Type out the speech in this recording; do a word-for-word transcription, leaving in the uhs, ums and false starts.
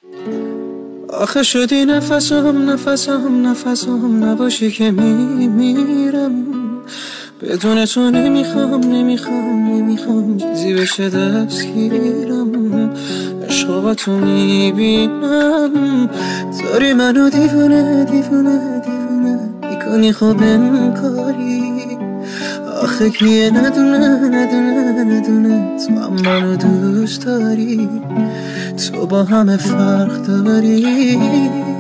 آخه شدی نفسم نفسم نفسم نباشی که میمیرم. بدون تو نمیخوام نمیخوام نمیخوام چیزی بشه دستگیرم. عشق با تو میبینم داری منو دیوونه دیوونه دیوونه میکنی خب انکاری. آخه کیه ندونه ندونه ندونه تو هم منو دوست داری. تو با همه فرق داری.